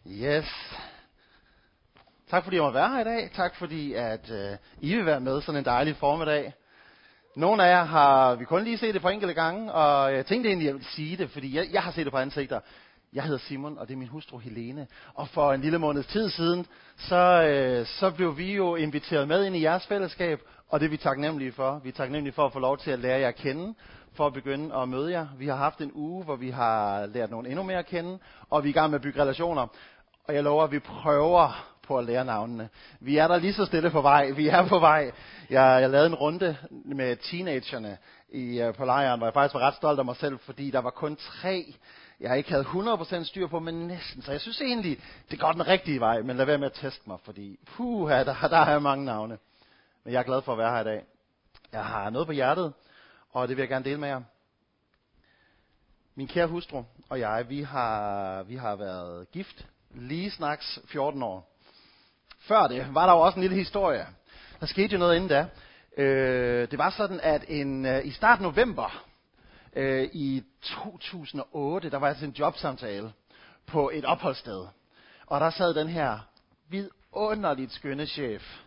Yes. Tak fordi jeg må være her i dag. Tak fordi at I vil være med sådan en dejlig formiddag. Nogle af jer har vi kun lige set det på enkelte gange, og jeg tænkte egentlig, at jeg ville sige det, fordi jeg har set det på ansigter. Jeg hedder Simon, og det er min hustru Helene. Og for en lille måneds tid siden, så blev vi jo inviteret med ind i jeres fællesskab, og det er vi taknemmelige for. Vi er taknemmelige for at få lov til at lære jer at kende, for at begynde at møde jer. Vi har haft en uge, hvor vi har lært nogen endnu mere at kende, og vi er i gang med at bygge relationer. Og jeg lover, at vi prøver på at lære navnene. Vi er der lige så stille på vej. Vi er på vej. Jeg lavede en runde med teenagerne på lejren, hvor jeg faktisk var ret stolt af mig selv, fordi der var kun 3, jeg ikke havde 100% styr på, men næsten. Så jeg synes egentlig, det går den rigtige vej, men lad være med at teste mig, fordi der er mange navne. Men jeg er glad for at være her i dag. Jeg har noget på hjertet, og det vil jeg gerne dele med jer. Min kære hustru og jeg, vi har været gift lige snaks 14 år. Før det var der jo også en lille historie. Der skete jo noget inden da. Det var sådan, at i start november i 2008, der var altså en jobsamtale på et opholdssted. Og der sad den her vidunderligt skønne chef.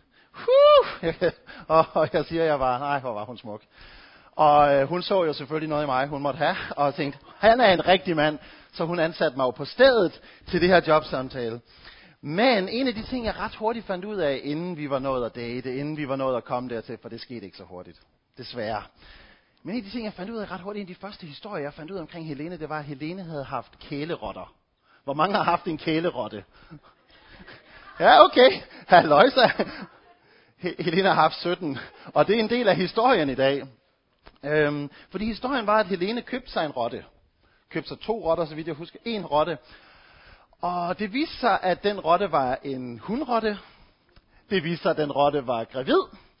Og jeg siger, hvor var hun smuk. Og hun så jo selvfølgelig noget i mig, hun måtte have, og tænkte, han er en rigtig mand. Så hun ansatte mig jo på stedet til det her jobsamtale. Men en af de ting, jeg ret hurtigt fandt ud af, inden vi var nået at date, inden vi var nået at komme dertil, for det skete ikke så hurtigt, desværre. Men en af de ting, jeg fandt ud af ret hurtigt, en af de første historier, jeg fandt ud af omkring Helene, det var, at Helene havde haft kælerotter. Hvor mange har haft en kælerotte? Ja, okay. Halløjsa. Helene har haft 17, og det er en del af historien i dag. Fordi historien var, at Helene købte sig en rotte. Købte sig 2 rotter, så vidt jeg husker. 1 rotte. Og det viste sig, at den rotte var en hunrotte. Det viste sig, at den rotte var gravid.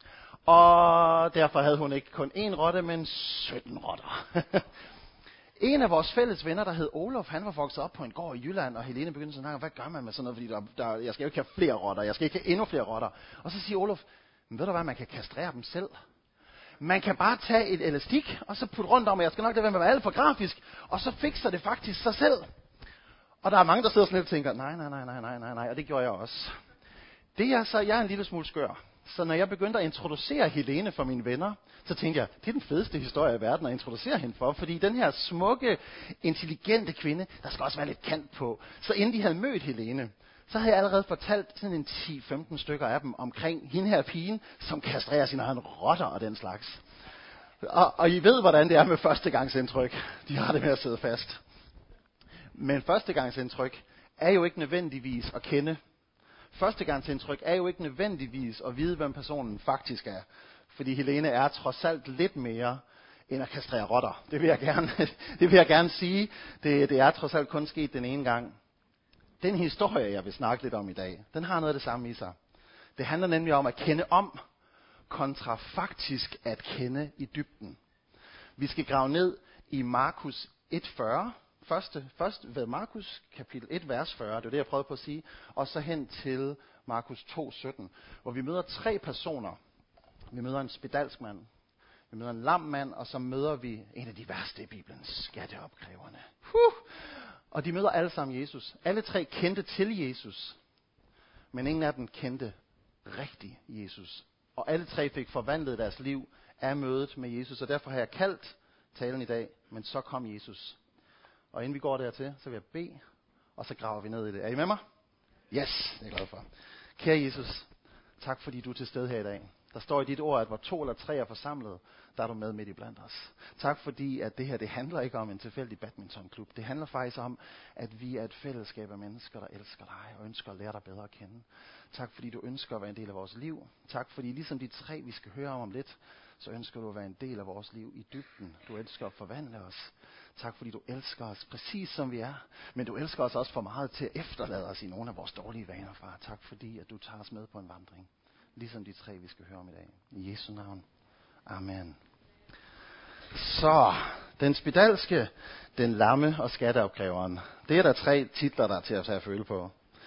Og derfor havde hun ikke kun 1 rotte, men 17 rotter. En af vores fælles venner, der hed Olof, han var vokset op på en gård i Jylland, og Helene begyndte at snakke, hvad gør man med sådan noget, fordi jeg skal jo ikke have flere rotter, jeg skal ikke have endnu flere rotter. Og så siger Olof, men ved du hvad, man kan kastrere dem selv. Man kan bare tage et elastik, og så putte rundt om, og jeg skal nok lade være med at være alt for grafisk, og så fikser det faktisk sig selv. Og der er mange, der sidder sådan lidt og tænker, nej, og det gjorde jeg også. Jeg er en lille smule skør. Så når jeg begyndte at introducere Helene for mine venner, så tænkte jeg, det er den fedeste historie i verden at introducere hende for, fordi den her smukke, intelligente kvinde, der skal også være lidt kant på. Så inden de havde mødt Helene, så havde jeg allerede fortalt sådan en 10-15 stykker af dem omkring hende her pigen, som kastrerer sine egne rotter og den slags. Og I ved, hvordan det er med førstegangsindtryk. De har det med at sidde fast. Men førstegangsindtryk er jo ikke nødvendigvis at kende. Førstegangsindtryk er jo ikke nødvendigvis at vide, hvem personen faktisk er. Fordi Helene er trods alt lidt mere end at kastrere rotter. Det vil jeg gerne sige. Det er trods alt kun sket den ene gang. Den historie, jeg vil snakke lidt om i dag, den har noget af det samme i sig. Det handler nemlig om at kende om, kontra faktisk at kende i dybden. Vi skal grave ned i Markus 1:40. Først ved Markus kapitel 1, vers 40, det er det, jeg prøvede på at sige, og så hen til Markus 2:17, hvor vi møder 3 personer. Vi møder en spedalsk mand, vi møder en lam mand, og så møder vi en af de værste i Bibelen, skatteopkræverne. Og de møder alle sammen Jesus. Alle 3 kendte til Jesus, men ingen af dem kendte rigtig Jesus. Og alle 3 fik forvandlet deres liv af mødet med Jesus, og derfor har jeg kaldt talen i dag, men så kom Jesus. Og inden vi går dertil, så vil jeg bede, og så graver vi ned i det. Er I med mig? Yes, det er jeg glad for. Kære Jesus, tak fordi du er til stede her i dag. Der står i dit ord, at hvor 2 eller 3 er forsamlet, der er du med midt i blandt os. Tak fordi, at det her, det handler ikke om en tilfældig badmintonklub. Det handler faktisk om, at vi er et fællesskab af mennesker, der elsker dig og ønsker at lære dig bedre at kende. Tak fordi du ønsker at være en del af vores liv. Tak fordi ligesom de 3, vi skal høre om lidt, så ønsker du at være en del af vores liv i dybden. Du ønsker at forvandle os. Tak fordi du elsker os præcis som vi er, men du elsker os også for meget til at efterlade os i nogle af vores dårlige vaner, far. Tak fordi, at du tager os med på en vandring, ligesom de 3, vi skal høre om i dag. I Jesu navn. Amen. Så, den spedalske, den lamme og skatteopkræveren. Det er der 3 titler, der er til at tage at føle på.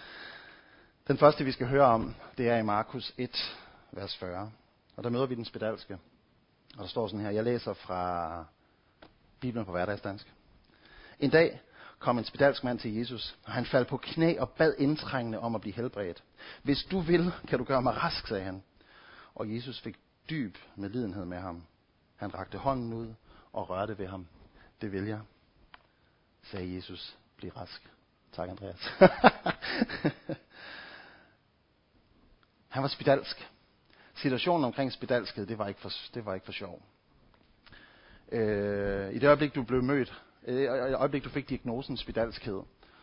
Den første, vi skal høre om, det er i Markus 1, vers 40. Og der møder vi den spedalske. Og der står sådan her, jeg læser fra Bibelen på hverdagsdansk. En dag kom en spedalsk mand til Jesus, og han faldt på knæ og bad indtrængende om at blive helbredt. Hvis du vil, kan du gøre mig rask, sagde han. Og Jesus fik dyb medlidenhed med ham. Han rakte hånden ud og rørte ved ham. Det vil jeg, sagde Jesus. Bliv rask. Tak, Andreas. Han var spedalsk. Situationen omkring spedalskhed, det var ikke for sjov. I det øjeblik, du blev mødt, i det øjeblik, du fik diagnosen spedalskhed,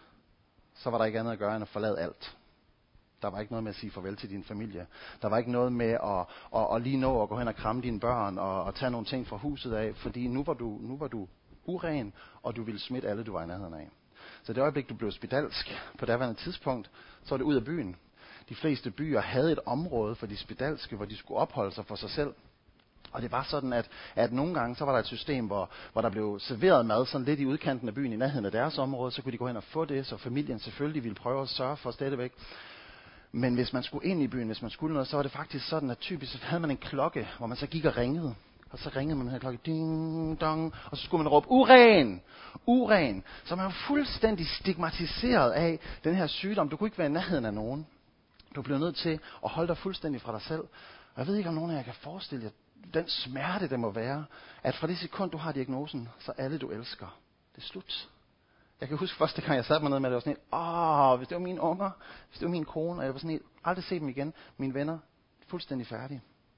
så var der ikke andet at gøre end at forlade alt. Der var ikke noget med at sige farvel til din familie. Der var ikke noget med at lige nå at gå hen og kramme dine børn og tage nogle ting fra huset af, fordi nu var du uren, og du ville smitte alle, du var i nærheden af. Så det øjeblik, du blev spedalsk på daværende tidspunkt, så var det ud af byen. De fleste byer havde et område for de spedalske, hvor de skulle opholde sig for sig selv. Og det var sådan, at nogle gange, så var der et system, hvor der blev serveret mad sådan lidt i udkanten af byen, i nærheden af deres område, så kunne de gå hen og få det, så familien selvfølgelig ville prøve at sørge for stadigvæk. Men hvis man skulle ind i byen, hvis man skulle noget, så var det faktisk sådan, at typisk så havde man en klokke, hvor man så gik og ringede. Og så ringede man den her klokke, ding, dong, og så skulle man råbe, uren, uren. Så man var fuldstændig stigmatiseret af den her sygdom. Du kunne ikke være i nærheden af nogen. Du blev nødt til at holde dig fuldstændig fra dig selv. Og jeg ved ikke, om nogen af jer kan forestille jer den smerte, det må være, at fra det sekund, du har diagnosen, så alle du elsker, det er slut. Jeg kan huske første gang, jeg satte mig ned med det, var sådan helt, hvis det var mine unger, hvis det var min kone, og jeg var sådan helt, aldrig se dem igen, mine venner, fuldstændig færdige.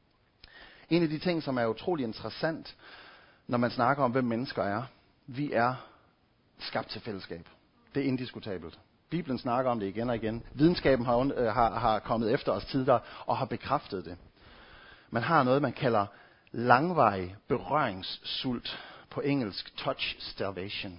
En af de ting, som er utrolig interessant, når man snakker om, hvem mennesker er, vi er skabt til fællesskab. Det er indiskutabelt. Bibelen snakker om det igen og igen. Videnskaben har kommet efter os tidligere og har bekræftet det. Man har noget, man kalder langvarig berøringssult, på engelsk touch starvation.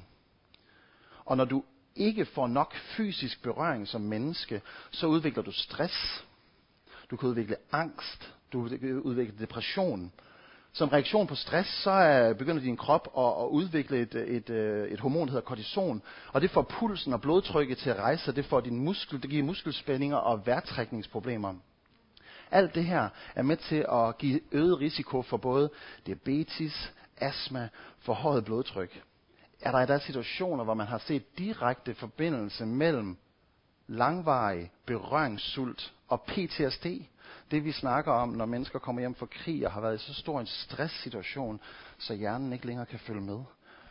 Og når du ikke får nok fysisk berøring som menneske, så udvikler du stress. Du kan udvikle angst. Du kan udvikle depression. Som reaktion på stress, så begynder din krop at udvikle et hormon, der hedder kortison. Og det får pulsen og blodtrykket til at rejse, og det får det giver muskelspændinger og vejrtrækningsproblemer. Alt det her er med til at give øget risiko for både diabetes, astma, forhøjet blodtryk. Er der situationer, hvor man har set direkte forbindelse mellem langvarig berøringssult og PTSD? Det vi snakker om, når mennesker kommer hjem fra krig og har været i så stor en stresssituation, så hjernen ikke længere kan følge med.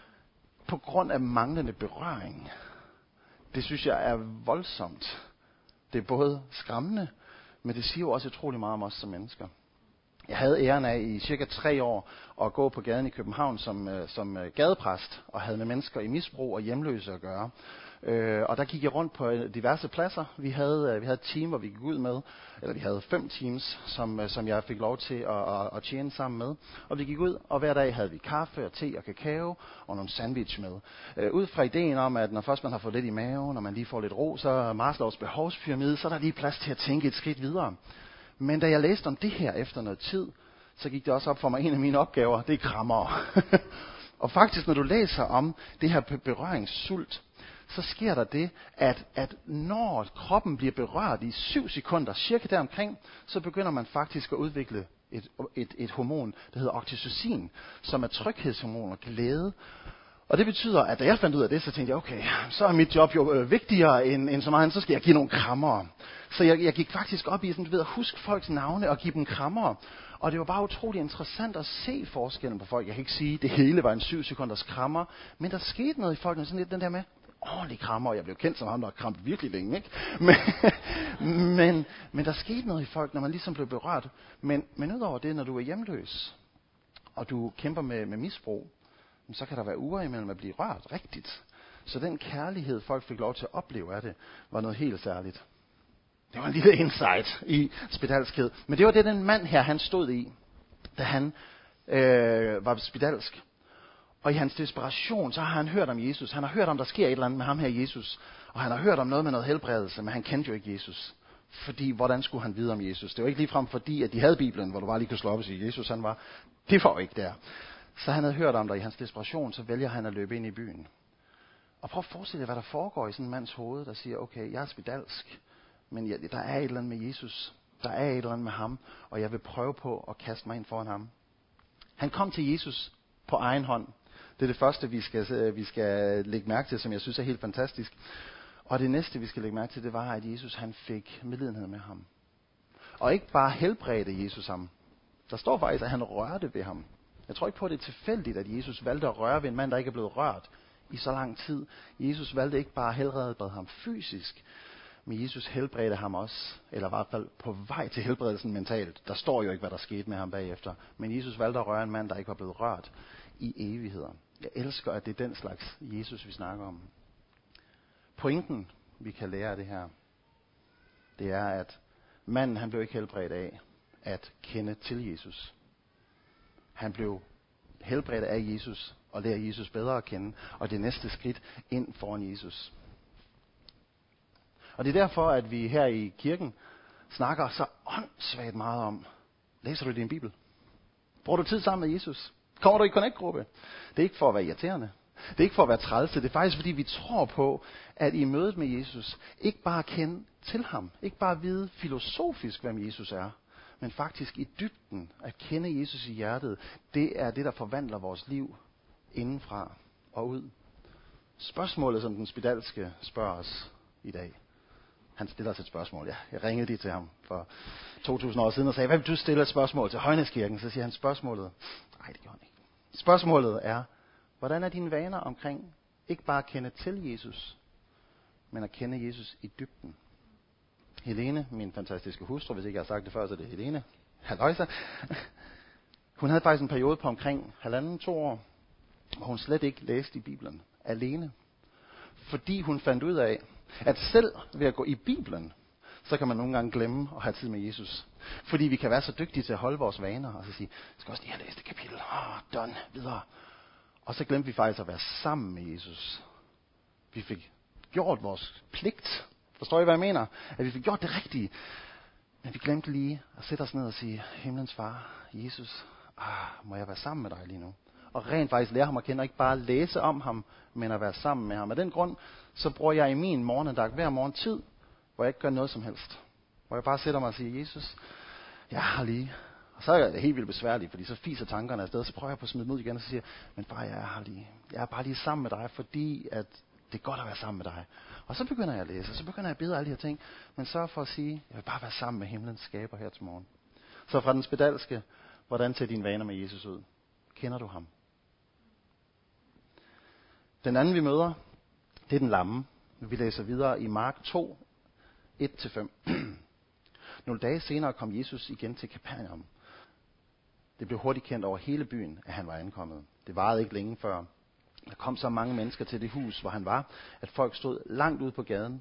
På grund af manglende berøring. Det synes jeg er voldsomt. Det er både skræmmende, men det siger jo også utrolig meget om os som mennesker. Jeg havde æren af i cirka 3 år at gå på gaden i København som gadepræst og havde med mennesker i misbrug og hjemløse at gøre. Og der gik jeg rundt på diverse pladser. Vi havde et team, hvor vi gik ud med, eller vi havde 5 teams, som jeg fik lov til at tjene sammen med. Og vi gik ud, og hver dag havde vi kaffe og te og kakao og nogle sandwich med. Ud fra ideen om, at når først man har fået lidt i maven, når man lige får lidt ro, så Maslows behovspyramide, så er der lige plads til at tænke et skridt videre. Men da jeg læste om det her efter noget tid, så gik det også op for mig, en af mine opgaver, det er krammere. Og faktisk, når du læser om det her berøringssult, så sker der det, at når kroppen bliver berørt i 7 sekunder, cirka deromkring, så begynder man faktisk at udvikle et hormon, der hedder oxytocin, som er tryghedshormon og glæde. Og det betyder, at da jeg fandt ud af det, så tænkte jeg, okay, så er mit job jo vigtigere end så meget, så skal jeg give nogle krammere. Så jeg gik faktisk op i sådan, at huske folks navne og give dem krammere. Og det var bare utrolig interessant at se forskellen på folk. Jeg kan ikke sige, at det hele var en 7 sekunders krammer, men der skete noget i folk, sådan lidt den der med ordentlig krammer. Jeg blev kendt som ham, der krampede virkelig længe, ikke? Men der skete noget i folk, når man ligesom blev berørt. Men udover det, når du er hjemløs, og du kæmper med misbrug, så kan der være uger imellem at blive rørt rigtigt. Så den kærlighed, folk fik lov til at opleve af det, var noget helt særligt. Det var en lille insight i spedalskhed. Men det var det, den mand her, han stod i, da han var spedalsk. Og i hans desperation, så har han hørt om Jesus. Han har hørt om, der sker et eller andet med ham her, Jesus. Og han har hørt om noget med noget helbredelse, men han kendte jo ikke Jesus. Fordi, hvordan skulle han vide om Jesus? Det var ikke ligefrem fordi, at de havde Bibelen, hvor du bare lige kunne slå op og sige, Jesus han var. Det var jo ikke der. Så han havde hørt om dig i hans desperation, så vælger han at løbe ind i byen. Og prøv at forestille dig, hvad der foregår i sådan en mands hoved, der siger, okay, jeg er spedalsk, men der er et eller andet med Jesus. Der er et eller andet med ham, og jeg vil prøve på at kaste mig ind foran ham. Han kom til Jesus på egen hånd. Det er det første, vi skal lægge mærke til, som jeg synes er helt fantastisk. Og det næste, vi skal lægge mærke til, det var, at Jesus han fik medlidenhed med ham. Og ikke bare helbredte Jesus ham. Der står faktisk, at han rørte ved ham. Jeg tror ikke på, at det er tilfældigt, at Jesus valgte at røre ved en mand, der ikke er blevet rørt i så lang tid. Jesus valgte ikke bare at helbrede ham fysisk, men Jesus helbredte ham også, eller i hvert fald på vej til helbredelsen mentalt. Der står jo ikke, hvad der skete med ham bagefter. Men Jesus valgte at røre en mand, der ikke var blevet rørt i evigheder. Jeg elsker, at det er den slags Jesus, vi snakker om. Pointen, vi kan lære af det her, det er, at manden han blev ikke helbredt af at kende til Jesus. Han blev helbredt af Jesus og lære Jesus bedre at kende, og det næste skridt ind foran Jesus. Og det er derfor, at vi her i kirken snakker så åndssvagt meget om, læser du din bibel? Bruger du tid sammen med Jesus? Kommer du i connect-gruppe? Det er ikke for at være irriterende. Det er ikke for at være trælse. Det er faktisk fordi, vi tror på, at i mødet med Jesus, ikke bare kende til ham, ikke bare vide filosofisk, hvem Jesus er, men faktisk i dybden at kende Jesus i hjertet, det er det, der forvandler vores liv indenfra og ud. Spørgsmålet, som den spedalske spørger os i dag. Han stiller os et spørgsmål. Ja, jeg ringede lige til ham for 2000 år siden og sagde, hvad vil du stille et spørgsmål til Højneskirken? Så siger han spørgsmålet. Nej, det gjorde han ikke. Spørgsmålet er, hvordan er dine vaner omkring ikke bare at kende til Jesus, men at kende Jesus i dybden? Helene, min fantastiske hustru, hvis ikke jeg har sagt det før, så det er Helene. Halløjsa. Hun havde faktisk en periode på omkring 1,5-2 år, hvor hun slet ikke læste i Bibelen alene. Fordi hun fandt ud af, at selv ved at gå i Bibelen, så kan man nogle gange glemme at have tid med Jesus. Fordi vi kan være så dygtige til at holde vores vaner, og så sige, jeg skal også lige have læst et kapitel, done, videre. Og så glemte vi faktisk at være sammen med Jesus. Vi fik gjort vores pligt. Forstår I, hvad jeg mener? At vi fik gjort det rigtige. Men vi glemte lige at sætte os ned og sige, himlens far, Jesus, må jeg være sammen med dig lige nu? Og rent faktisk lære ham at kende, og ikke bare læse om ham, men at være sammen med ham. Af den grund, så bruger jeg i min morgenandagt hver morgen tid, hvor jeg ikke gør noget som helst. Hvor jeg bare sætter mig og siger, Jesus, jeg har lige. Og så er det helt vildt besværligt, fordi så fiser tankerne afsted, så prøver jeg på at smide dem ud igen, og så siger men far, jeg er her lige. Jeg er bare lige sammen med dig, fordi at det er godt at være sammen med dig. Og så begynder jeg at læse, og så begynder jeg at bede alle de her ting, men så for at sige, jeg vil bare være sammen med himlens skaber her til morgen. Så fra den spedalske, hvordan ser dine vaner med Jesus ud? Kender du ham? Den anden vi møder, det er den lamme. Vi læser videre i Mark 2, 1-5. Nogle dage senere kom Jesus igen til Kapernaum. Det blev hurtigt kendt over hele byen, at han var ankommet. Det varede ikke længe før. Der kom så mange mennesker til det hus, hvor han var, at folk stod langt ude på gaden,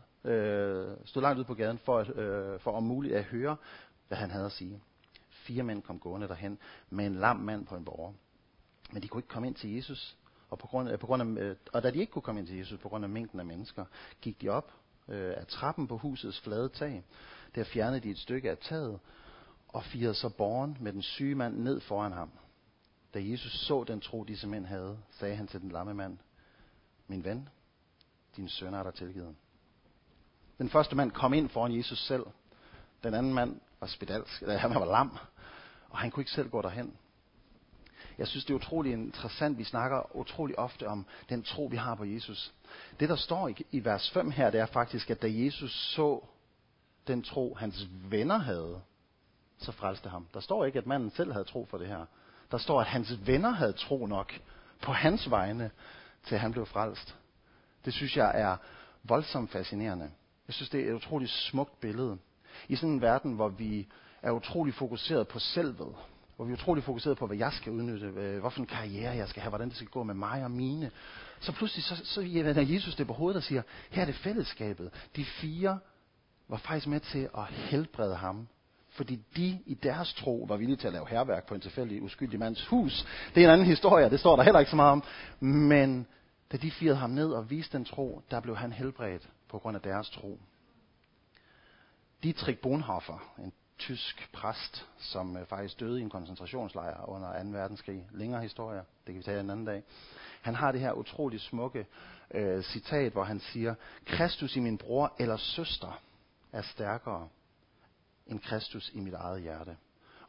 for om muligt at høre, hvad han havde at sige. 4 mænd kom gående derhen med en lam mand på en båre. Men de kunne ikke komme ind til Jesus. Og da de ikke kunne komme ind til Jesus på grund af mængden af mennesker, gik de op af trappen på husets flade tag. Der fjernede de et stykke af taget og firede så båren med den syge mand ned foran ham. Da Jesus så den tro, disse mænd havde, sagde han til den lamme mand, min ven, dine sønner er der tilgivet. Den første mand kom ind foran Jesus selv. Den anden mand var spedalsk, han var lam, og han kunne ikke selv gå derhen. Jeg synes, det er utrolig interessant. Vi snakker utrolig ofte om den tro, vi har på Jesus. Det, der står i vers 5 her, det er faktisk, at da Jesus så den tro, hans venner havde, så frelste ham. Der står ikke, at manden selv havde tro for det her. Der står, at hans venner havde tro nok på hans vegne, til han blev frelst. Det synes jeg er voldsomt fascinerende. Jeg synes, det er et utroligt smukt billede. I sådan en verden, hvor vi er utrolig fokuseret på selvet, hvor vi er utrolig fokuseret på, hvad jeg skal udnytte, hvorfor en karriere jeg skal have, hvordan det skal gå med mig og mine. Så pludselig så vender Jesus det på hovedet og siger, her er det fællesskabet. De 4 var faktisk med til at helbrede ham, fordi de i deres tro var villige til at lave hærværk på en tilfældig uskyldig mands hus. Det er en anden historie, det står der heller ikke så meget om. Men da de firede ham ned og viste den tro, der blev han helbredt på grund af deres tro. Dietrich Bonhoeffer, en tysk præst, som faktisk døde i en koncentrationslejr under 2. verdenskrig. Længere historie, det kan vi tage en anden dag. Han har det her utroligt smukke citat, hvor han siger, Kristus i min bror eller søster er stærkere end Kristus i mit eget hjerte.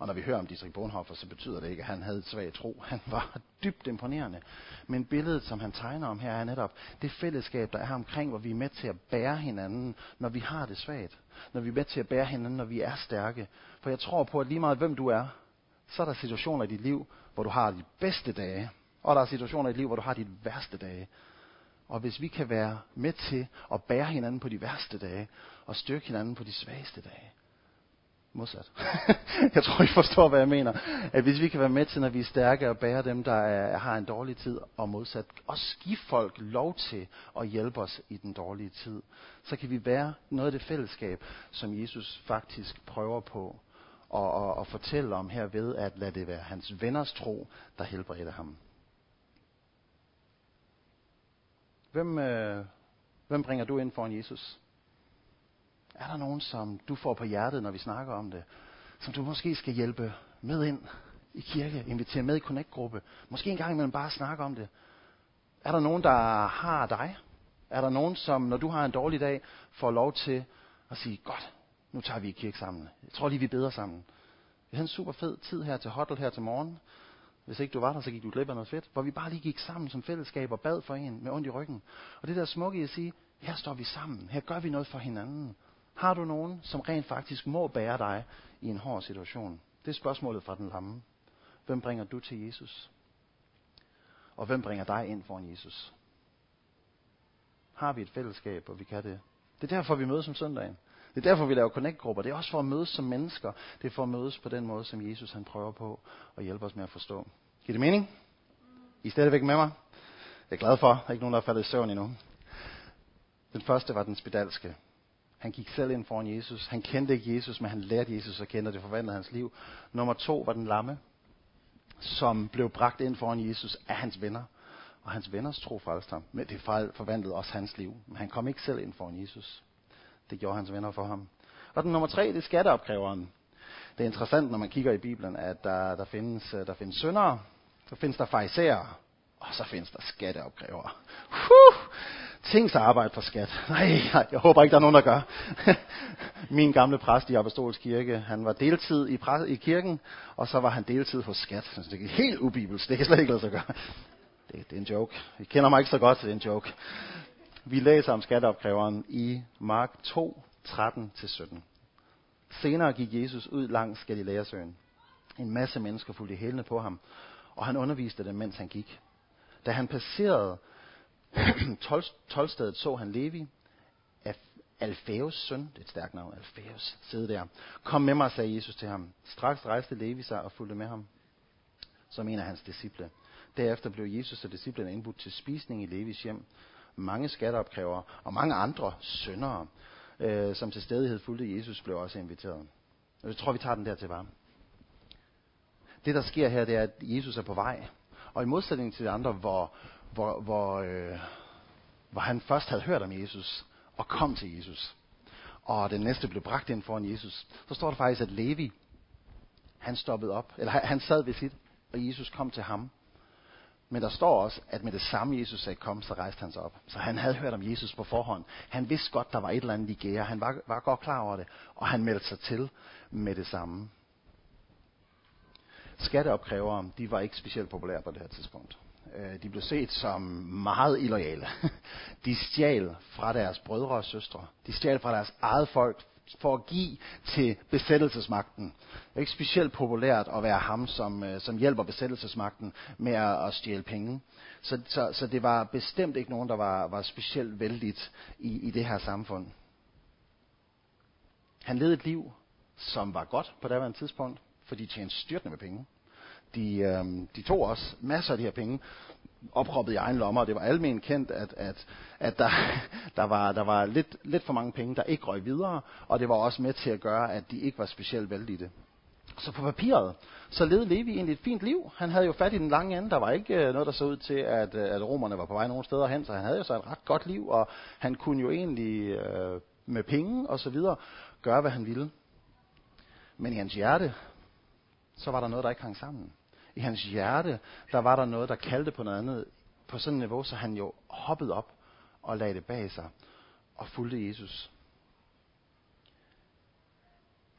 Og når vi hører om Dietrich Bonhoeffer, så betyder det ikke, at han havde et svag tro. Han var dybt imponerende. Men billedet, som han tegner om her, er netop det fællesskab, der er omkring, hvor vi er med til at bære hinanden, når vi har det svagt. Når vi er med til at bære hinanden, når vi er stærke. For jeg tror på, at lige meget hvem du er, så er der situationer i dit liv, hvor du har de bedste dage. Og der er situationer i dit liv, hvor du har de værste dage. Og hvis vi kan være med til at bære hinanden på de værste dage, og styrke hinanden på de svageste dage. Modsat. Jeg tror, I forstår, hvad jeg mener. At hvis vi kan være med til, når vi er stærke, at bære dem, der har en dårlig tid, og modsat, også give folk lov til at hjælpe os i den dårlige tid, så kan vi være noget af det fællesskab, som Jesus faktisk prøver på at fortælle om her ved, at lade det være hans venners tro, der helbreder ham. Hvem bringer du ind foran Jesus? Er der nogen, som du får på hjertet, når vi snakker om det, som du måske skal hjælpe med ind i kirke, invitere med i Connect-gruppe, måske en gang imellem bare snakke om det? Er der nogen, der har dig? Er der nogen, som når du har en dårlig dag, får lov til at sige, godt, nu tager vi i kirke sammen. Jeg tror lige, vi beder sammen. Vi havde en super fed tid her til huddle her til morgen. Hvis ikke du var der, så gik du glip af noget fedt. Hvor vi bare lige gik sammen som fællesskab og bad for en med ondt i ryggen. Og det der smukke i at sige, her står vi sammen. Her gør vi noget for hinanden. Har du nogen, som rent faktisk må bære dig i en hård situation? Det er spørgsmålet fra den lamme. Hvem bringer du til Jesus? Og hvem bringer dig ind foran Jesus? Har vi et fællesskab, hvor vi kan det? Det er derfor, vi mødes om søndagen. Det er derfor, vi laver Connect-grupper. Det er også for at mødes som mennesker. Det er for at mødes på den måde, som Jesus han prøver på at hjælpe os med at forstå. Giver det mening? I er stadigvæk med mig? Jeg er glad for. Der er ikke nogen, der er faldet i søvn endnu. Den første var den spedalske. Han gik selv ind foran Jesus. Han kendte ikke Jesus, men han lærte Jesus at kende, og det forvandlede hans liv. Nummer 2 var den lamme, som blev bragt ind foran Jesus af hans venner. Og hans venners tro frelste ham. Men det forvandlede også hans liv. Men han kom ikke selv ind foran Jesus. Det gjorde hans venner for ham. Og den nummer 3, det er skatteopkræveren. Det er interessant, når man kigger i Bibelen, at der findes syndere, så findes der farisæere, og så findes der skatteopkrævere. Tænk sig arbejde for skat. Nej, jeg håber ikke, der er nogen, der gør. Min gamle præst i Apostolsk Kirke, han var deltid i kirken, og så var han deltid hos skat. Så det er helt ubibelsk, det kan slet ikke lade sig gøre. Det er en joke. I kender mig ikke så godt, så det er en joke. Vi læser om skatteopkræveren i Mark 2, 13-17. Senere gik Jesus ud langs Galilæasøen. En masse mennesker fulgte hælene på ham, og han underviste dem, mens han gik. Da han passerede toldstedet, så han Levi, Alfæus søn, det er et stærkt navn, Alfæus, sidde der. Kom med mig, sagde Jesus til ham. Straks rejste Levi sig og fulgte med ham, som en af hans disciple. Derefter blev Jesus og disciplene indbudt til spisning i Levis hjem. Mange skatteopkrævere og mange andre syndere, som til stædighed fulgte Jesus, blev også inviteret. Og jeg tror, vi tager den der til varme. Det, der sker her, det er, at Jesus er på vej. Og i modsætning til de andre, hvor han først havde hørt om Jesus og kom til Jesus, og den næste blev bragt ind foran Jesus, så står der faktisk, at Levi, han stoppede op, eller han sad ved sit, og Jesus kom til ham. Men der står også, at med det samme Jesus sagde kom, så rejste han sig op. Så han havde hørt om Jesus på forhånd. Han vidste godt, der var et eller andet i gære. Han var godt klar over det, og han meldte sig til med det samme. Skatteopkrævere, de var ikke specielt populære på det her tidspunkt. De blev set som meget illoyale. De stjal fra deres brødre og søstre. De stjal fra deres eget folk for at give til besættelsesmagten. Det er ikke specielt populært at være ham, som hjælper besættelsesmagten med at stjæle penge. Så det var bestemt ikke nogen, der var specielt vældigt i det her samfund. Han levede et liv, som var godt på daværende tidspunkt, for de tjente styrtende med penge. De tog også masser af de her penge, oproppet i egen lommer, og det var almen kendt, at der var lidt for mange penge, der ikke røg videre, og det var også med til at gøre, at de ikke var specielt vældige. Så på papiret, så levede Levi egentlig et fint liv. Han havde jo fat i den lange ende. Der var ikke noget, der så ud til, at romerne var på vej nogen steder hen, så han havde jo så et ret godt liv, og han kunne jo egentlig med penge og så videre gøre, hvad han ville. Men i hans hjerte, så var der noget, der ikke hang sammen. I hans hjerte, der var der noget, der kaldte på noget andet på sådan et niveau, så han jo hoppede op og lagde det bag sig og fulgte Jesus.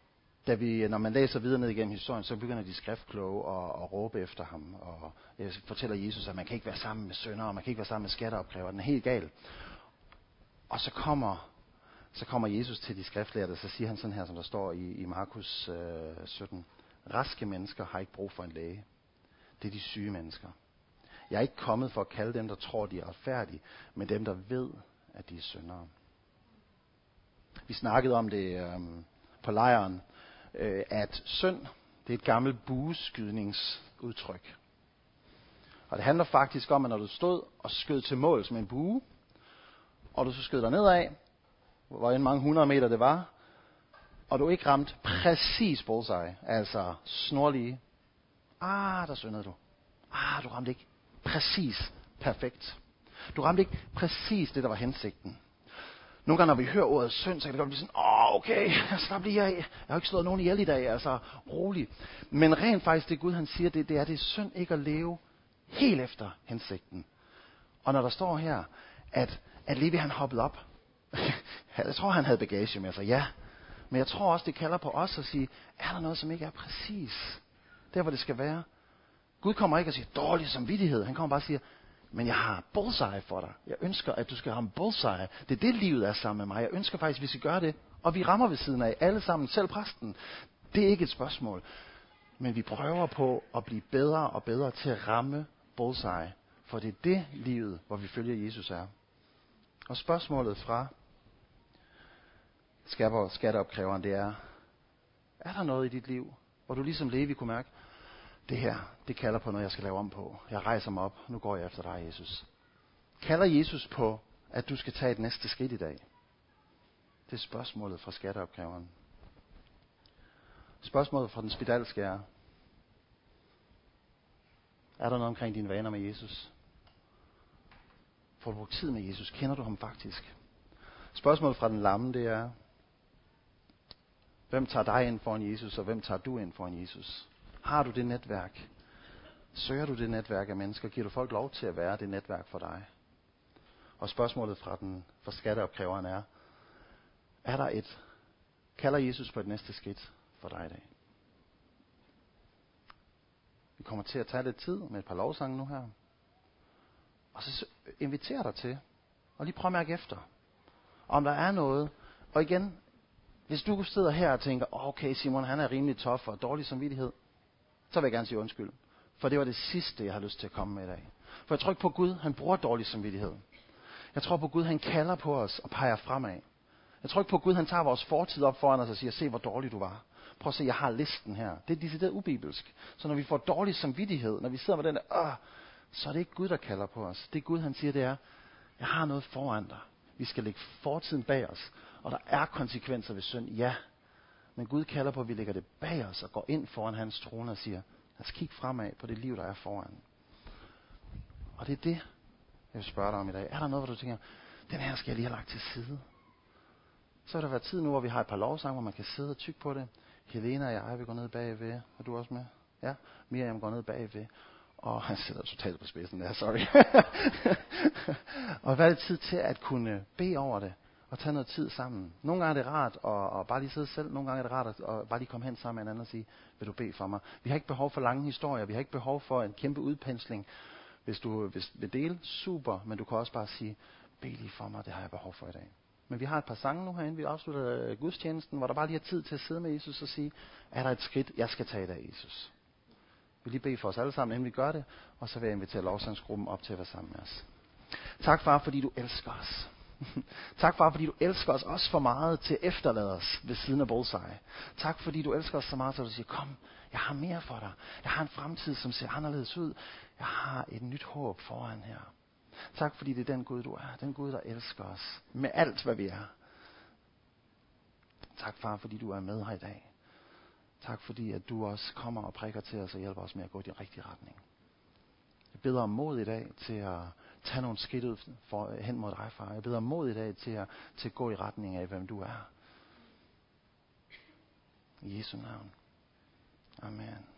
når man læser videre ned igennem historien, så begynder de skriftkloge at råbe efter ham, og fortæller Jesus, at man kan ikke være sammen med syndere, og man kan ikke være sammen med skatteopkrævere. Den er helt gal. Og så kommer Jesus til de skriftlærde, og så siger han sådan her, som der står i Markus 17. Raske mennesker har ikke brug for en læge. Det er de syge mennesker. Jeg er ikke kommet for at kalde dem, der tror, de er retfærdige, men dem, der ved, at de er syndere. Vi snakkede om det på lejren, at synd, det er et gammelt bueskydningsudtryk. Og det handler faktisk om, at når du stod og skød til mål som en bue, og du så skød dig nedad, hvor end mange 100 meter det var, og du ikke ramte præcis bullseye, altså snorlige, der syndede du. Du ramte ikke præcis perfekt. Du ramte ikke præcis det, der var hensigten. Nogle gange, når vi hører ordet synd, så kan det godt blive sådan, okay, slap lige af. Jeg har ikke slået nogen ihjel i dag, altså rolig. Men rent faktisk, det Gud han siger, det er synd ikke at leve helt efter hensigten. Og når der står her, at Levi han hoppede op, jeg tror han havde bagage med sig, ja. Men jeg tror også, det kalder på os at sige, er der noget, som ikke er præcis? Der, hvor det skal være. Gud kommer ikke og siger, dårlig samvittighed. Han kommer bare og siger, men jeg har bullseye for dig. Jeg ønsker, at du skal ramme bullseye. Det er det, livet er sammen med mig. Jeg ønsker faktisk, at vi skal gøre det. Og vi rammer ved siden af, alle sammen, selv præsten. Det er ikke et spørgsmål. Men vi prøver på at blive bedre og bedre til at ramme bullseye. For det er det livet, hvor vi følger Jesus er. Og spørgsmålet fra skatteopkræveren, det er der noget i dit liv, hvor du ligesom Levi kunne mærke, det her, det kalder på noget, jeg skal lave om på. Jeg rejser mig op, nu går jeg efter dig, Jesus. Kalder Jesus på, at du skal tage et næste skridt i dag? Det er spørgsmålet fra skatteopkræveren. Spørgsmålet fra den spedalske er der noget omkring dine vaner med Jesus? Får du brugt tid med Jesus? Kender du ham faktisk? Spørgsmålet fra den lamme, det er, hvem tager dig ind foran Jesus, og hvem tager du ind foran Jesus? Har du det netværk? Søger du det netværk af mennesker? Giver du folk lov til at være det netværk for dig? Og spørgsmålet fra skatteopkræveren er, kalder Jesus på et næste skridt for dig i dag? Vi kommer til at tage lidt tid med et par lovsange nu her. Og så inviterer dig til, og lige prøv at mærke efter, om der er noget. Og igen, hvis du sidder her og tænker, okay Simon, han er rimelig tough og dårlig samvittighed, så vil jeg gerne sige undskyld. For det var det sidste, jeg har lyst til at komme med i dag. For jeg tror ikke på Gud, han bruger dårlig samvittighed. Jeg tror på Gud, han kalder på os og peger fremad. Jeg tror ikke på Gud, han tager vores fortid op foran os og siger, se hvor dårlig du var. Prøv at se, jeg har listen her. Det er decideret ubibelsk. Så når vi får dårlig samvittighed, når vi sidder med den der, så er det ikke Gud, der kalder på os. Det Gud, han siger, det er, jeg har noget foran dig. Vi skal lægge fortiden bag os. Og der er konsekvenser ved synd, ja. Men Gud kalder på, at vi lægger det bag os og går ind foran hans trone og siger, lad os kigge fremad på det liv, der er foran. Og det er det, jeg vil spørge dig om i dag. Er der noget, hvor du tænker, den her skal jeg lige have lagt til side? Så vil der være tid nu, hvor vi har et par lovsange, hvor man kan sidde og tykke på det. Helena og jeg vil gå ned bagved. Er du også med? Ja, Miriam går ned bagved. Og han sætter totalt på spidsen der, sorry. Og hvad er det tid til at kunne bede over det? Og tage noget tid sammen. Nogle gange er det rart at bare lige sidde selv. Nogle gange er det rart at bare lige komme hen sammen med en anden og sige, vil du bede for mig? Vi har ikke behov for lange historier. Vi har ikke behov for en kæmpe udpensling. Hvis du vil dele, super. Men du kan også bare sige, bed lige for mig, det har jeg behov for i dag. Men vi har et par sange nu herinde. Vi afslutter gudstjenesten, hvor der bare lige er tid til at sidde med Jesus og sige, er der et skridt, jeg skal tage i dag, Jesus? Vi lige bede for os alle sammen, inden vi gør det. Og så vil jeg invitere lovsangsgruppen op til at være sammen med os. Tak, far, fordi du elsker os. Tak, far, fordi du elsker os også for meget til at efterlade os ved siden af bullseye. Tak, fordi du elsker os så meget, så du siger, kom, jeg har mere for dig. Jeg har en fremtid, som ser anderledes ud. Jeg har et nyt håb foran her. Tak, fordi det er den Gud, du er. Den Gud, der elsker os med alt, hvad vi er. Tak, far, fordi du er med her i dag. Tak, fordi at du også kommer og prikker til os og hjælper os med at gå i den rigtige retning. Jeg beder om mod i dag til at tage nogle skridt ud hen mod dig, far. Jeg beder om mod i dag til at gå i retning af, hvem du er. I Jesu navn. Amen.